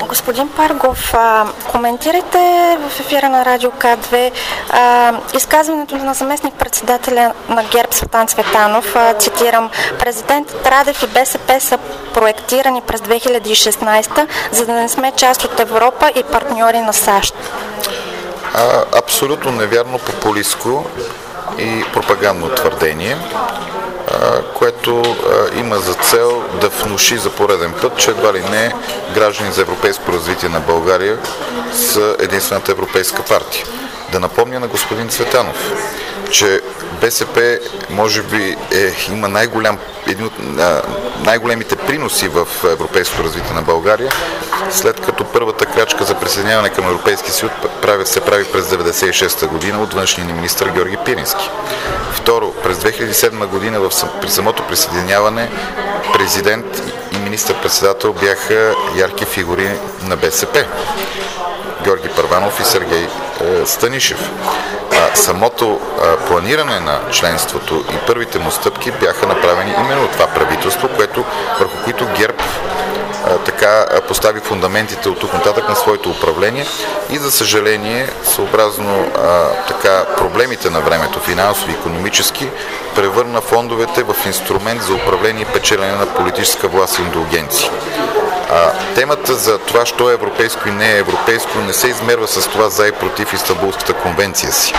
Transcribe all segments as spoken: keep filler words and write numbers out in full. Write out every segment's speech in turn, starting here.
Господин Паргов, а, коментирайте в ефира на Радио К две а, изказването на заместник-председателя на ГЕРБ Цветан Цветанов. А, цитирам: президентът Радев и БСП са проектирани през две хиляди и шестнадесета, за да не сме част от Европа и партньори на САЩ. А, абсолютно невярно, популистко и пропагандно твърдение, което а, има за цел да внуши за пореден път, че едва ли не граждани за европейско развитие на България са единствената европейска партия. Да напомня на господин Цветанов, че БСП може би е, има най-голям, един от а, най-големите приноси в европейското развитие на България, след като първата крачка за присъединяване към Европейския съюз се прави през деветдесет и шеста година от външния ни министър Георги Пирински. Второ, през две хиляди и седма година в, при самото присъединяване президент и министър-председател бяха ярки фигури на БСП. Георги Първанов и Сергей е, Станишев. А, самото а, планиране на членството и първите му стъпки бяха направени именно от това правителство, което, върху които ГЕРБ а, така а, постави фундаментите от тук нататък на своето управление и, за съжаление, съобразно а, така проблемите на времето, финансови и икономически, превърна фондовете в инструмент за управление и печелене на политическа власт и индулгенции. А, темата за това, що е европейско и не е европейско, не се измерва с това за и против Истанбулската конвенция си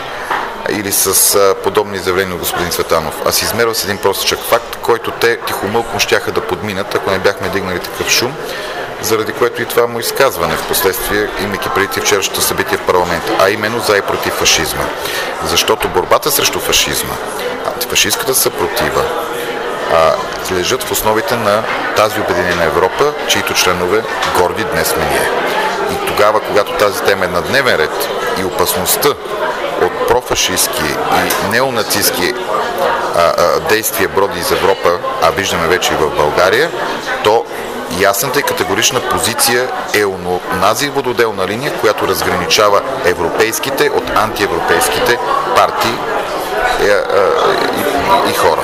или с а, подобни изявления от господин Цветанов, а се измерва с един простичък факт, който те тихомълком щяха да подминат, ако не бяхме дигнали такъв шум, заради което и това му изказване в последствие, имайки преди вчерашното събитие в парламента, а именно за и против фашизма. Защото борбата срещу фашизма, антифашистката съпротива, а, лежат в основите на тази обединена Европа, чието членове горди днес сме ние. И тогава, когато тази тема е на дневен ред и опасността от профашистски и неонацистски а, а, действия броди из Европа, а виждаме вече и в България, то ясната и категорична позиция е онази вододелна линия, която разграничава европейските от антиевропейските партии и, а, и, и хора.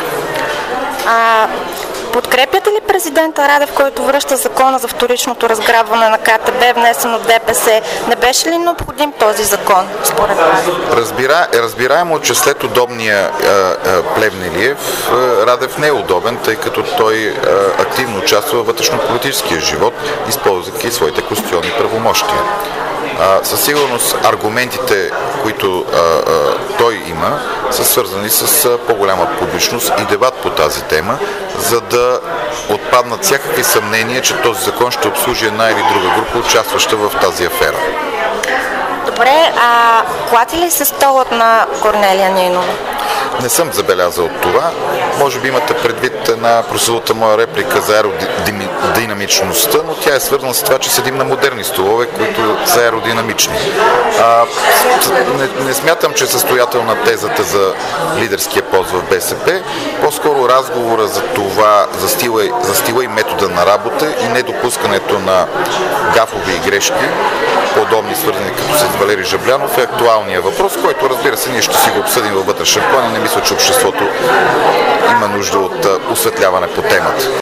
А, подкрепяте ли президента Радев, който връща закона за вторичното разграбване на Ка Те Бе, внесен от Де Пе Се? Не беше ли необходим този закон, според вас? Разбира, разбираемо, че след удобния а, а, Плевнелиев, а, Радев не е удобен, тъй като той а, активно участва във вътрешно-политическия живот, използвайки своите конституционни правомощия. А, със сигурност аргументите, които а, а, той има, са свързани с а, по-голяма публичност и дебат по тази тема, за да отпаднат всякакви съмнения, че този закон ще обслужи една или друга група, участваща в тази афера. Добре, а клати ли се столът на Корнелия Нинова? Не съм забелязал това. Може би имате предвид една прословута моя реплика за аеродинамичността, но тя е свързана с това, че седим на модерни столове, които са аеродинамични. А, не, не смятам, че е състоятелна тезата за лидерския пост в Бе Се Пе. По-скоро разговора за това, за стила, за стила и метода на работа и недопускането на гафове и грешки, подобни свързани като с Валери Жаблянов, е актуалният въпрос, който, разбира се, ние ще си го обсъдим във вътрешен план и не мисля, че обществото има нужда от осветляване по темата.